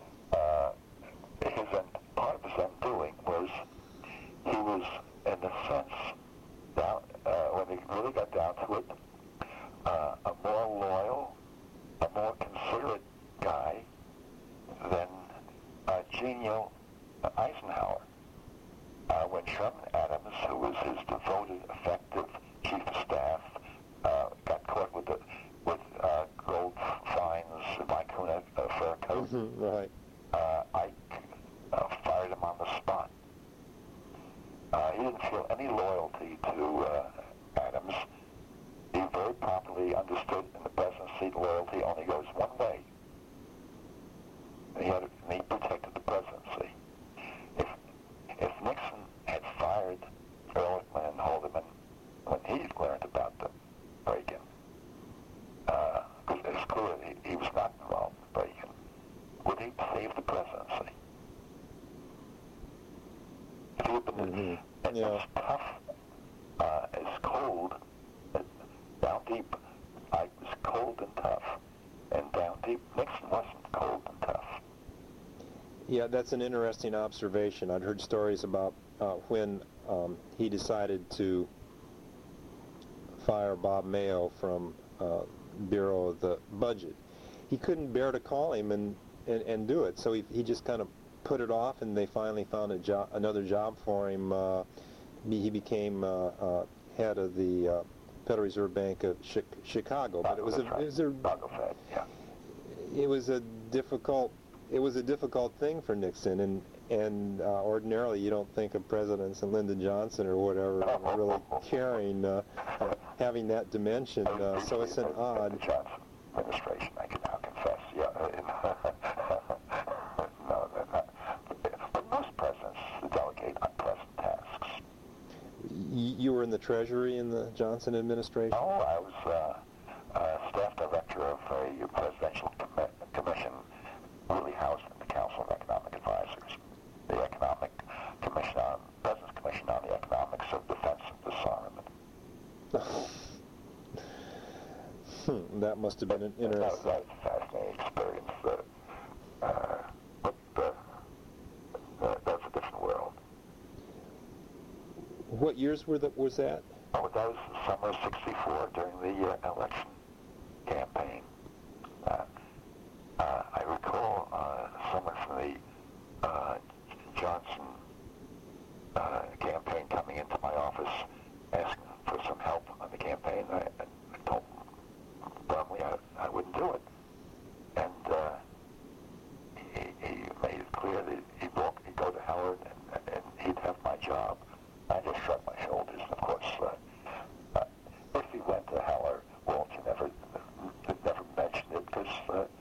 part of his undoing was he was, in a sense, down when he really got down to it, a more loyal, a more considerate guy than genial Eisenhower. When Sherman Adams, who was his devoted, effective chief of staff, got caught with gold fines, Vicuna fur coat, Right. Ike fired him on the spot. He didn't feel any loyalty to Adams. He very properly understood in the presidency loyalty only goes one way. And he protected the presidency. If Nixon had fired Ehrlichman and Haldeman when he learned about the break-in, because it's clear he was not involved in the break-in, would he save the presidency? If he had been as tough, as cold, down deep, Ike was cold and tough, and down deep, Nixon wasn't cold and tough. Yeah, that's an interesting observation. I'd heard stories about when he decided to fire Bob Mayo from Bureau of the Budget. He couldn't bear to call him and do it, so he just kind of put it off, and they finally found another job for him. He became head of the Federal Reserve Bank of Chicago, but it was a difficult thing for Nixon, and ordinarily you don't think of presidents and Lyndon Johnson or whatever really caring, having that dimension. So it's an odd. The Johnson administration, I can now confess. But most presidents delegate unpleasant tasks. You were in the Treasury in the Johnson administration? No, I was staff director of a presidential commission really housed in the Council of Economic Advisors, the President's Commission on the Economics of Defense and Disarmament. That must have been an interesting. That was a fascinating experience. But that's a different world. What years was that? Oh, that was the summer of '64 during the election campaign. I recall someone from the Johnson campaign coming into my office asking for some help on the campaign. I told him bluntly I wouldn't do it. And he made it clear that he'd go to Howard and he'd have my job. I just shrugged my shoulders. And of course, if he went to Heller, Walter never mentioned it because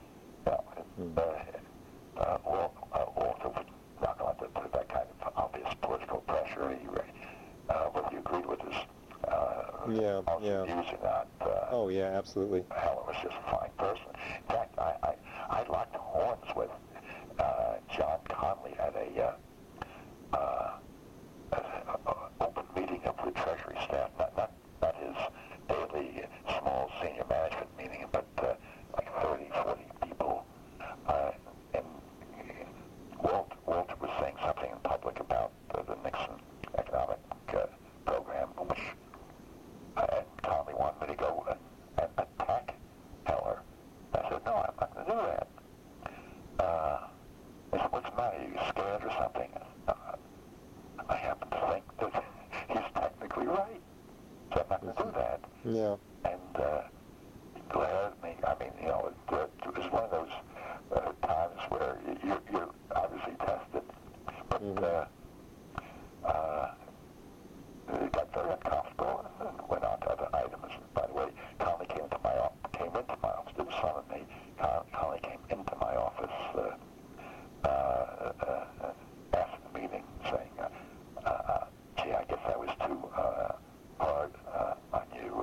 Walter would not want to put that kind of obvious political pressure. Whether you agreed with his views or not. Oh yeah, absolutely. Heller was just a fine person. In fact, I locked horns with John Conley at a open meeting of the Treasury staff, not his daily small senior management meeting, but like 30, 40 people. And Walter was saying something in public about the Nixon economic program, which and Conley wanted me to go and attack Heller. I said, no, I'm not going to do that. Yeah. And he glared at me. I mean, you know, it was one of those times where you're obviously tested, but it got very uncomfortable and went on to other items. By the way, Conley came into my office. Didn't summon me. Conley came into my office after the meeting, saying, "Gee, I guess I was too hard on you."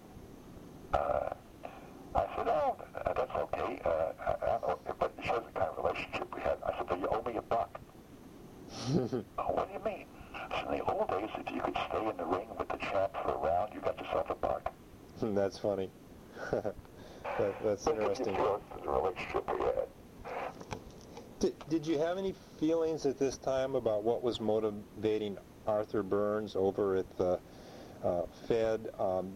I said, "Oh, that's okay. I don't know, but it shows the kind of relationship we had." I said, "But you owe me $1." "Oh, what do you mean?" So in the old days, if you could stay in the ring with the champ for a round, you got yourself $1. That's funny. That's interesting. The relationship we had. Did you have any feelings at this time about what was motivating Arthur Burns over at the Fed?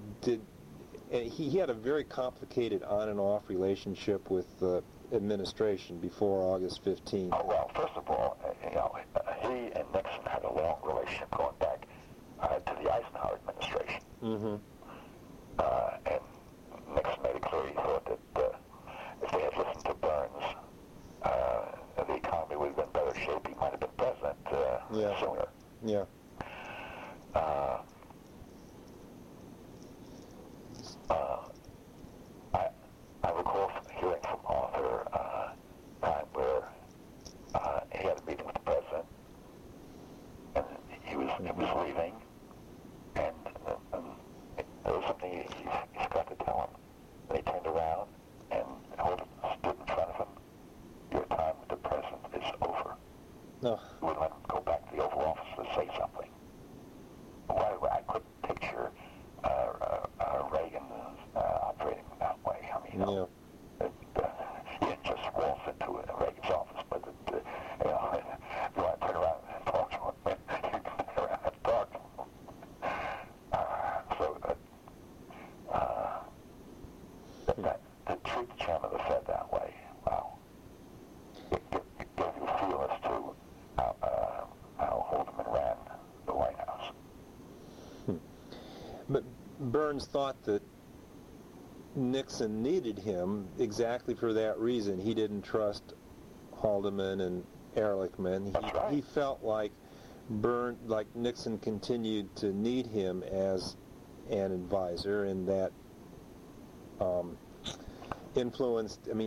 He had a very complicated on and off relationship with the administration before August 15th. Oh, well, first of all, you know, he and Nixon had a long relationship going back to the Eisenhower administration. Mm-hmm. And Nixon made it clear he thought that if they had listened to Burns, the economy would have been in better shape. He might have been president sooner. Yeah. I recall hearing from Arthur time where he had a meeting with the president, and he was leaving, and there was something he forgot to tell him. And he turned around and Holden stood in front of him. "Your time with the president is over." No. He would let him go back to the Oval Office to say something. Well, I couldn't picture Reagan operating that way. I mean, you know, he didn't just waltz into Reagan's office, but you know, if you want to turn around and talk to him, you can turn around and talk to him. To treat the chairman of the Fed that way, wow. It gave you a feel as to how Haldeman ran the White House. But Burns thought that Nixon needed him exactly for that reason. He didn't trust Haldeman and Ehrlichman. That's right. He felt like Nixon continued to need him as an advisor, and that influenced, I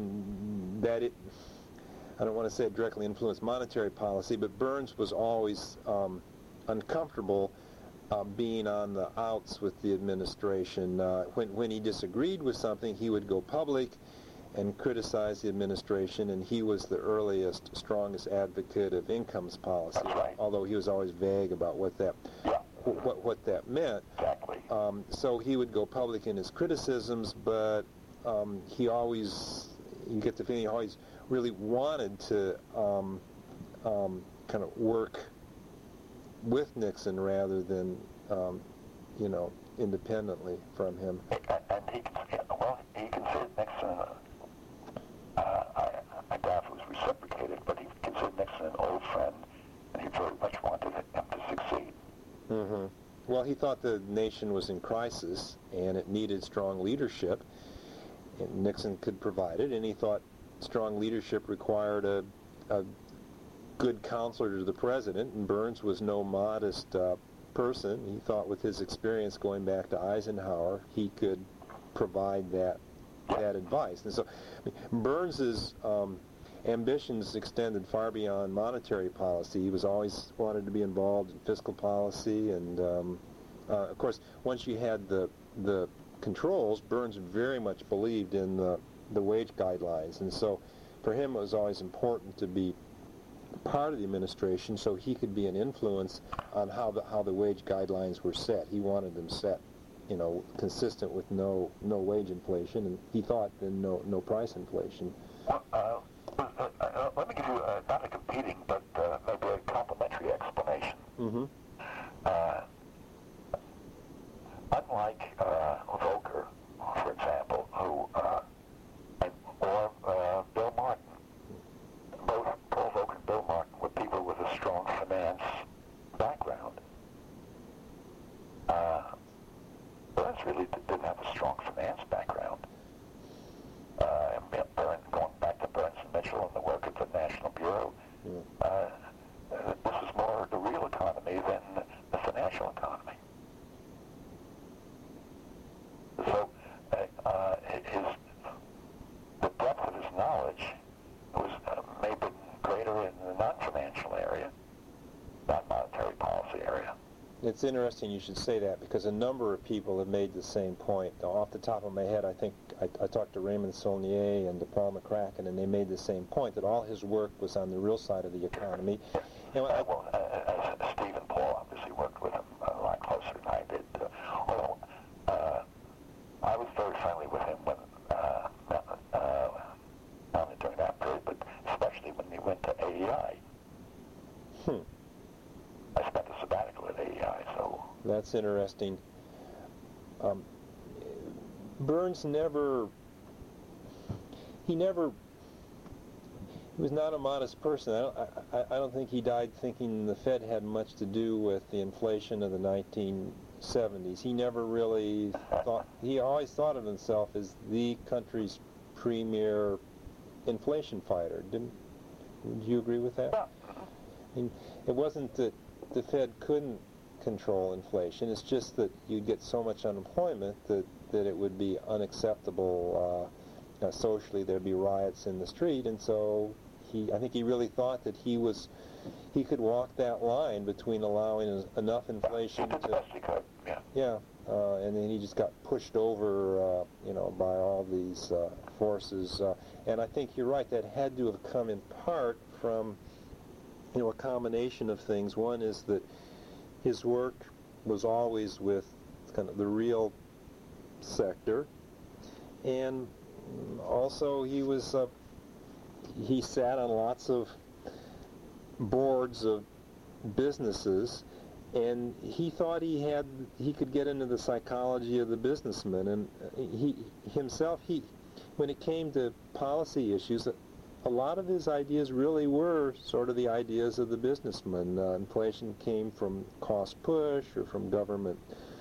don't want to say it directly influenced monetary policy, but Burns was always uncomfortable being on the outs with the administration. When he disagreed with something, he would go public and criticize the administration, and he was the earliest, strongest advocate of incomes policy. That's right. Although he was always vague about what that meant. Exactly. So he would go public in his criticisms, but you get the feeling he always really wanted to kind of work with Nixon rather than, independently from him. And he considered Nixon, I doubt if it was reciprocated, but he considered Nixon an old friend, and he very much wanted him to succeed. Mm-hmm. Well, he thought the nation was in crisis, and it needed strong leadership, and Nixon could provide it, and he thought strong leadership required a good counselor to the president, and Burns was no modest person. He thought with his experience going back to Eisenhower, he could provide that advice. And so Burns's ambitions extended far beyond monetary policy. He was always wanted to be involved in fiscal policy, and of course, once you had the controls, Burns very much believed in the wage guidelines, and so for him it was always important to be part of the administration so he could be an influence on how the wage guidelines were set. He wanted them set, consistent with no wage inflation, and he thought then no price inflation. Let me give you not a competing, but maybe a complementary explanation. Mm-hmm. Unlike Volcker, for example, or Bill Martin, both Paul Volcker and Bill Martin were people with a strong finance background. Burns really did didn't have a strong finance background. Going back to Burns and Mitchell and the work at the National Bureau, this is more the real economy than the financial economy. So the depth of his knowledge was maybe greater in the non-financial area, non-monetary policy area. It's interesting you should say that, because a number of people have made the same point. Off the top of my head, I think I talked to Raymond Saulnier and to Paul McCracken, and they made the same point, that all his work was on the real side of the economy. And Stephen Paul obviously worked with him a lot closer than I did. Although I was very friendly with him when, not only during that period, but especially when he went to AEI. I spent a sabbatical at AEI, so... That's interesting. Burns he was not a modest person. I don't think he died thinking the Fed had much to do with the inflation of the 1970s. He never really thought, he always thought of himself as the country's premier inflation fighter. Would you agree with that? Yeah. I mean, it wasn't that the Fed couldn't control inflation. It's just that you'd get so much unemployment that it would be unacceptable socially. There'd be riots in the street, and so I think he really thought that he could walk that line between allowing enough inflation to... best he could, yeah. Yeah, and then he just got pushed over, by all these forces. And I think you're right, that had to have come in part from a combination of things. One is that his work was always with kind of the real sector, and also he sat on lots of boards of businesses, and he thought he could get into the psychology of the businessman, and when it came to policy issues, a lot of his ideas really were sort of the ideas of the businessman. Inflation came from cost push or from government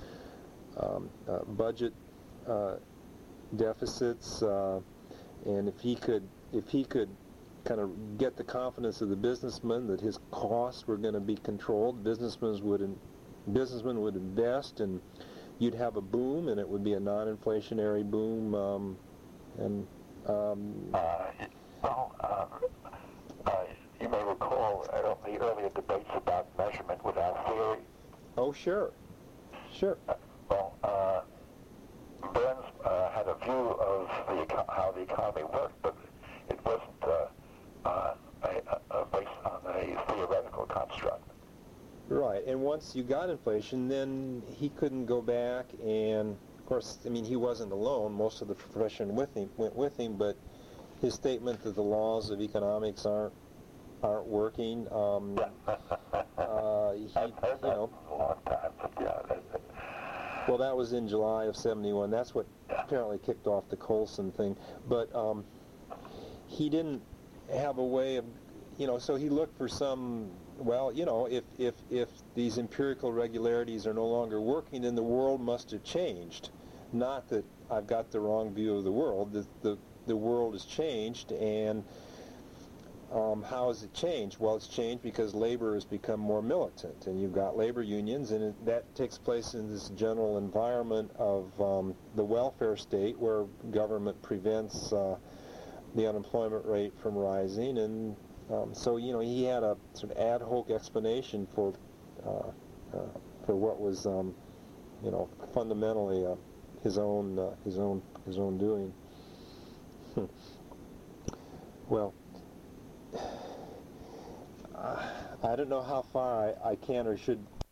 budget deficits, and if he could kind of get the confidence of the businessman that his costs were going to be controlled, businessmen would invest, and you'd have a boom, and it would be a non-inflationary boom, you may recall the earlier debates about measurement without theory. Oh, sure. Burns had a view of how the economy worked, but it wasn't based on a theoretical construct. Right, and once you got inflation, then he couldn't go back, and of course, he wasn't alone. Most of the profession went with him, but his statement that the laws of economics aren't working. I've heard that for a long time, but yeah. Well, that was in July of '71. That's what apparently kicked off the Colson thing. But he didn't have a way of, so he looked for some. Well, if these empirical regularities are no longer working, then the world must have changed. Not that I've got the wrong view of the world. The world has changed, and how has it changed? Well, it's changed because labor has become more militant, and you've got labor unions, and that takes place in this general environment of the welfare state, where government prevents the unemployment rate from rising, and so he had a sort of ad hoc explanation for what was fundamentally his own doing. Well, I don't know how far I can or should